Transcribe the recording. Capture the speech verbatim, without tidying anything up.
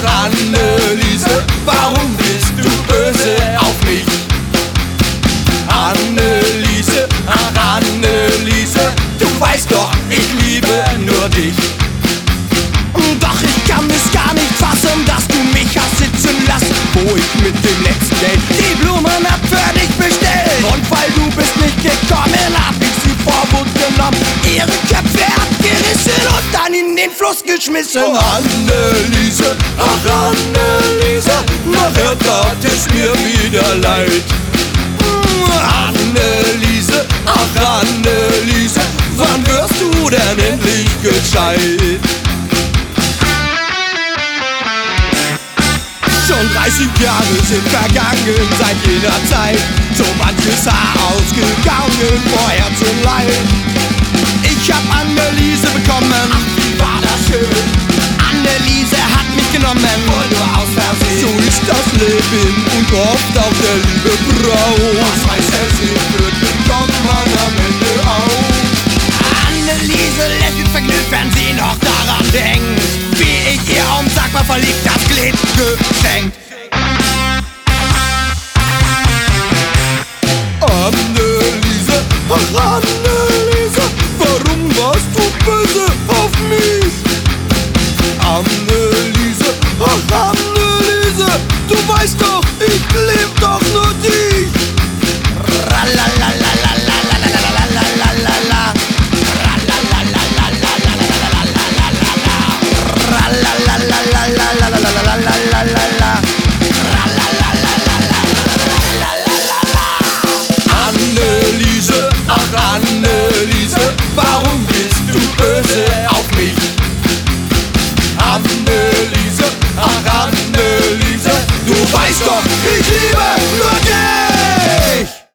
ach Anneliese, warum bist du böse auf mich? Anneliese, ach Anneliese, du weißt doch, ich liebe nur dich. Doch ich kann es gar nicht fassen, dass du mich hast sitzen lassen, wo ich mit dem letzten Geld die Blumen hab für dich bestellt. Und weil du bist nicht gekommen, hab ich sie vor Wut genommen, ihre Köpfe abgerissen und dann in den Fluss geschmissen. Oh Anneliese, ach Anneliese, nachher tat es mir wieder leid. Anneliese, ach Anneliese, wann wirst du denn endlich gescheit? Schon dreißig Jahre sind vergangen seit jener Zeit, so manches Haar ausgegangen vor Herz und Leid. Ich hab Anneliese bekommen, ach wie war das schön. Anneliese hat mich genommen, wohl nur aus Versehen. So ist das Leben und oft auch der liebe Brauch. Was weiß er sich wird, bekommt man am Ende auch. Anneliese lässt sich vergnügt, wenn sie noch daran denkt, wie ich ihr unsagbar verliebt das Glied geschenkt. Anneliese, ach Anneliese, warum warst du böse auf mich? Anneliese, ach Anneliese, du weißt doch, ich lieb doch nur dich. Anneliese, ach Anneliese, warum bist du böse auf mich? Anneliese, ach Anneliese, du weißt doch, ich liebe nur dich.